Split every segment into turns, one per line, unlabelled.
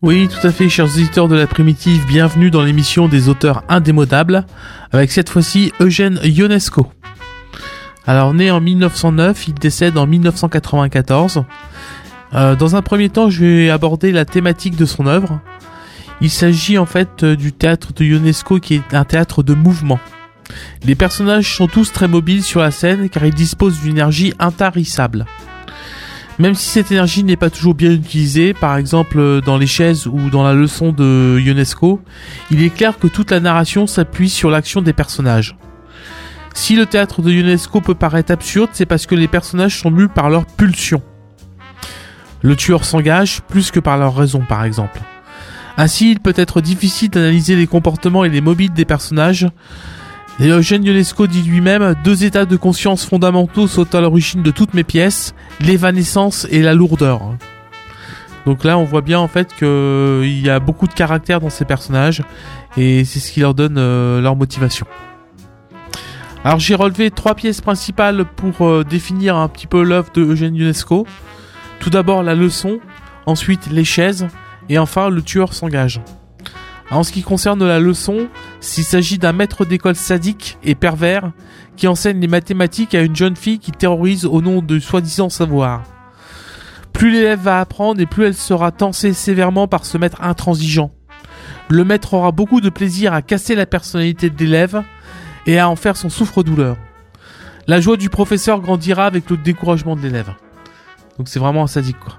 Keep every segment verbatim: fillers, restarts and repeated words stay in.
Oui, tout à fait, chers auditeurs de la Primitive, bienvenue dans l'émission des auteurs indémodables, avec cette fois-ci Eugène Ionesco. Alors, né en mille neuf cent neuf, il décède en mille neuf cent quatre-vingt-quatorze. Euh, dans un premier temps, je vais aborder la thématique de son œuvre. Il s'agit en fait du théâtre de Ionesco, qui est un théâtre de mouvement. Les personnages sont tous très mobiles sur la scène, car ils disposent d'une énergie intarissable. Même si cette énergie n'est pas toujours bien utilisée, par exemple dans les chaises ou dans la leçon de Ionesco, il est clair que toute la narration s'appuie sur l'action des personnages. Si le théâtre de Ionesco peut paraître absurde, c'est parce que les personnages sont mus par leur pulsion. Le tueur s'engage plus que par leur raison, par exemple. Ainsi, il peut être difficile d'analyser les comportements et les mobiles des personnages. Et Eugène Ionesco dit lui-même « Deux états de conscience fondamentaux sont à l'origine de toutes mes pièces, l'évanescence et la lourdeur. » Donc là, on voit bien en fait qu'il y a beaucoup de caractère dans ces personnages, et c'est ce qui leur donne euh, leur motivation. Alors j'ai relevé trois pièces principales pour euh, définir un petit peu l'œuvre de Eugène Ionesco. Tout d'abord la leçon, ensuite les chaises, et enfin le tueur s'engage. En ce qui concerne la leçon, s'il s'agit d'un maître d'école sadique et pervers qui enseigne les mathématiques à une jeune fille qui terrorise au nom de soi-disant savoir. Plus l'élève va apprendre et plus elle sera tensée sévèrement par ce maître intransigeant. Le maître aura beaucoup de plaisir à casser la personnalité de l'élève et à en faire son souffre-douleur. La joie du professeur grandira avec le découragement de l'élève. Donc c'est vraiment un sadique, quoi.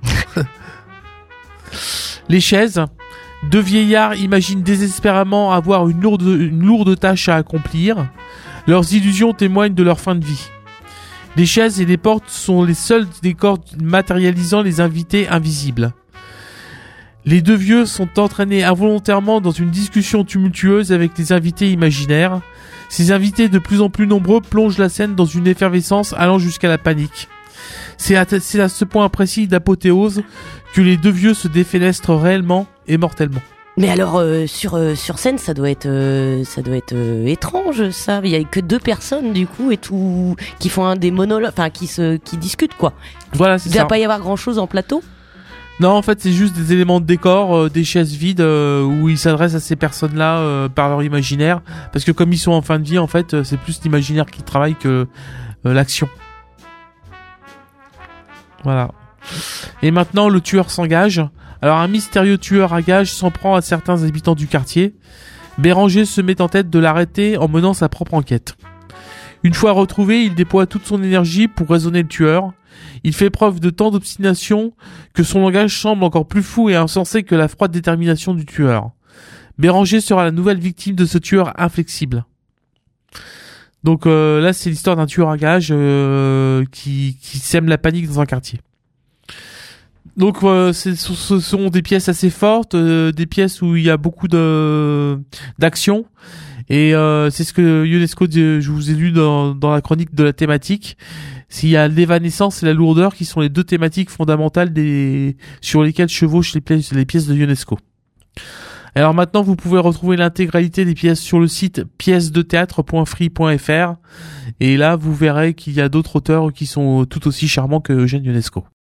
Les chaises. Deux vieillards imaginent désespérément avoir une lourde, une lourde tâche à accomplir. Leurs illusions témoignent de leur fin de vie. Les chaises et les portes sont les seuls décors matérialisant les invités invisibles. Les deux vieux sont entraînés involontairement dans une discussion tumultueuse avec les invités imaginaires. Ces invités de plus en plus nombreux plongent la scène dans une effervescence allant jusqu'à la panique. C'est à, c'est à ce point précis d'apothéose que les deux vieux se défenestrent réellement et mortellement.
Mais alors euh, sur euh, sur scène ça doit être euh, ça doit être euh, étrange ça. Il y a que deux personnes du coup et tout qui font un des monologues, enfin qui se qui discutent quoi.
Voilà, c'est
Il
ça.
ne doit pas y avoir grand chose en plateau.
Non, en fait, c'est juste des éléments de décor, euh, des chaises vides euh, où ils s'adressent à ces personnes-là euh, par leur imaginaire, parce que comme ils sont en fin de vie, en fait, euh, c'est plus l'imaginaire qui travaille que euh, l'action. Voilà. Et maintenant, le tueur s'engage. Alors, un mystérieux tueur à gages s'en prend à certains habitants du quartier. Béranger se met en tête de l'arrêter en menant sa propre enquête. Une fois retrouvé, il déploie toute son énergie pour raisonner le tueur. Il fait preuve de tant d'obstination que son langage semble encore plus fou et insensé que la froide détermination du tueur. Béranger sera la nouvelle victime de ce tueur inflexible. Donc euh, là, c'est l'histoire d'un tueur à gages euh, qui, qui sème la panique dans un quartier. Donc euh, c'est, ce sont des pièces assez fortes, euh, des pièces où il y a beaucoup de d'action. Et euh, c'est ce que Ionesco, je vous ai lu dans, dans la chronique de la thématique. S'il y a l'évanescence et la lourdeur qui sont les deux thématiques fondamentales des, sur lesquelles chevauchent les pièces, les pièces de Ionesco. Alors maintenant, vous pouvez retrouver l'intégralité des pièces sur le site pièces de théâtre point free point f r. Et là, vous verrez qu'il y a d'autres auteurs qui sont tout aussi charmants que Eugène Ionesco.